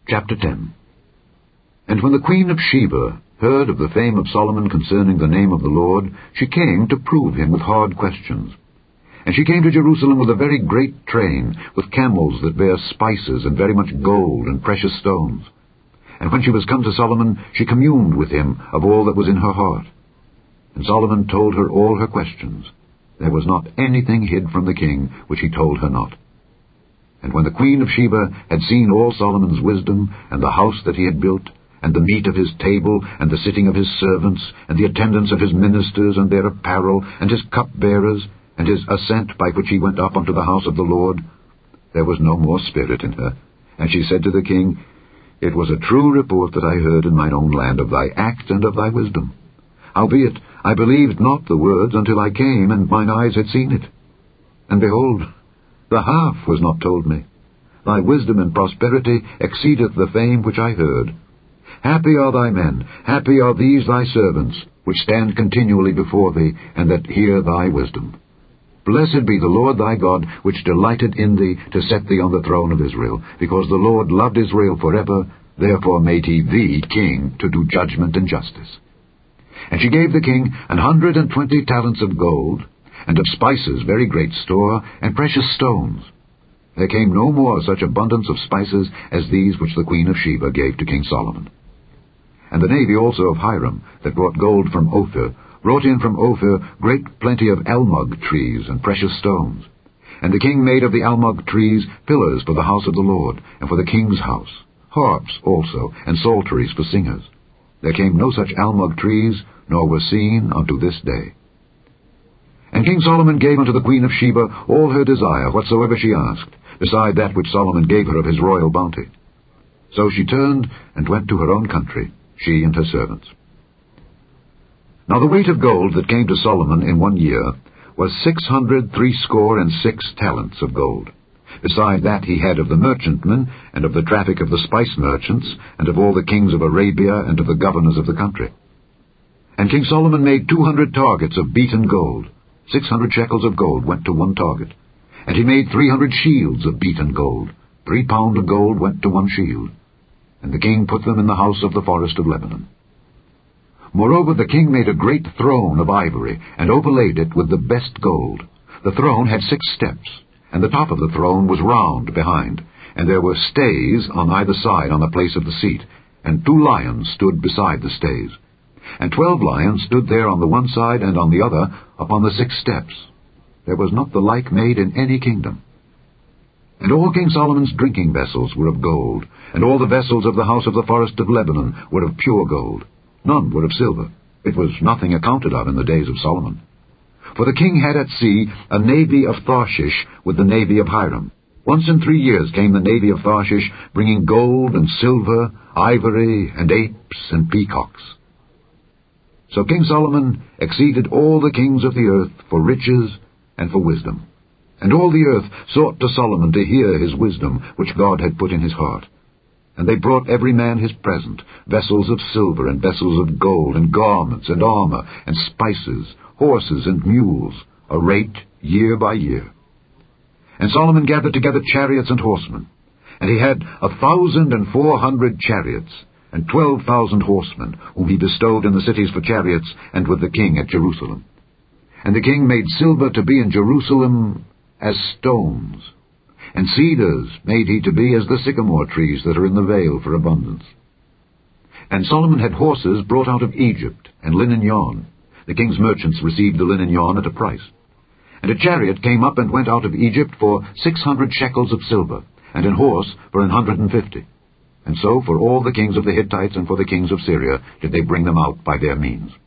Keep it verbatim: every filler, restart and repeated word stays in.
Chapter ten. And when the queen of Sheba heard of the fame of Solomon concerning the name of the Lord, she came to prove him with hard questions. And she came to Jerusalem with a very great train, with camels that bear spices, and very much gold and precious stones. And when she was come to Solomon, she communed with him of all that was in her heart. And Solomon told her all her questions. There was not anything hid from the king which he told her not. And when the queen of Sheba had seen all Solomon's wisdom, and the house that he had built, and the meat of his table, and the sitting of his servants, and the attendance of his ministers, and their apparel, and his cupbearers, and his ascent by which he went up unto the house of the Lord, there was no more spirit in her. And she said to the king, It was a true report that I heard in mine own land of thy act and of thy wisdom. Howbeit, I believed not the words until I came, and mine eyes had seen it. And behold, the half was not told me. Thy wisdom and prosperity exceedeth the fame which I heard. Happy are thy men, happy are these thy servants, which stand continually before thee, and that hear thy wisdom. Blessed be the Lord thy God, which delighted in thee to set thee on the throne of Israel, because the Lord loved Israel forever, therefore made he thee king to do judgment and justice. And she gave the king an hundred and twenty talents of gold, and of spices very great store, and precious stones. There came no more such abundance of spices as these which the queen of Sheba gave to King Solomon. And the navy also of Hiram, that brought gold from Ophir, brought in from Ophir great plenty of almug trees and precious stones. And the king made of the almug trees pillars for the house of the Lord, and for the king's house, harps also, and psalteries for singers. There came no such almug trees, nor were seen unto this day. And King Solomon gave unto the queen of Sheba all her desire, whatsoever she asked, beside that which Solomon gave her of his royal bounty. So she turned and went to her own country, she and her servants. Now the weight of gold that came to Solomon in one year was six hundred threescore and six talents of gold. Beside that he had of the merchantmen, and of the traffic of the spice merchants, and of all the kings of Arabia, and of the governors of the country. And King Solomon made two hundred targets of beaten gold. Six hundred shekels of gold went to one target. And he made three hundred shields of beaten gold. Three pound of gold went to one shield. And the king put them in the house of the forest of Lebanon. Moreover, the king made a great throne of ivory, and overlaid it with the best gold. The throne had six steps, and the top of the throne was round behind, and there were stays on either side on the place of the seat, and two lions stood beside the stays. And twelve lions stood there on the one side and on the other upon the six steps. There was not the like made in any kingdom. And all King Solomon's drinking vessels were of gold, and all the vessels of the house of the forest of Lebanon were of pure gold. None were of silver. It was nothing accounted of in the days of Solomon. For the king had at sea a navy of Tarshish with the navy of Hiram. Once in three years came the navy of Tarshish, bringing gold and silver, ivory, and apes and peacocks. So King Solomon exceeded all the kings of the earth for riches and for wisdom. And all the earth sought to Solomon to hear his wisdom, which God had put in his heart. And they brought every man his present, vessels of silver, and vessels of gold, and garments, and armor, and spices, horses, and mules, a rate year by year. And Solomon gathered together chariots and horsemen. And he had a thousand and four hundred chariots, and twelve thousand horsemen, whom he bestowed in the cities for chariots, and with the king at Jerusalem. And the king made silver to be in Jerusalem as stones, and cedars made he to be as the sycamore trees that are in the vale for abundance. And Solomon had horses brought out of Egypt, and linen yarn. The king's merchants received the linen yarn at a price. And a chariot came up and went out of Egypt for six hundred shekels of silver, and an horse for an hundred and fifty. And so for all the kings of the Hittites and for the kings of Syria did they bring them out by their means.